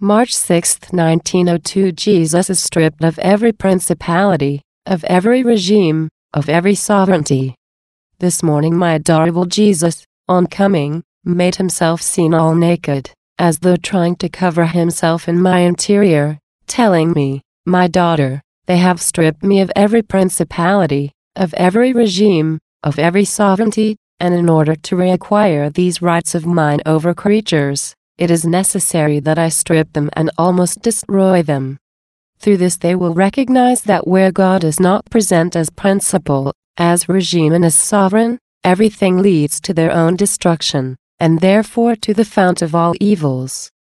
March 6, 1902. Jesus is stripped of every principality, of every regime, of every sovereignty. This morning my adorable Jesus, on coming, made himself seen all naked, as though trying to cover himself in my interior, telling me, "My daughter, they have stripped me of every principality, of every regime, of every sovereignty, and in order to reacquire these rights of mine over creatures, it is necessary that I strip them and almost destroy them." Through this they will recognize that where God is not present as principle, as regime and as sovereign, everything leads to their own destruction, and therefore to the fount of all evils.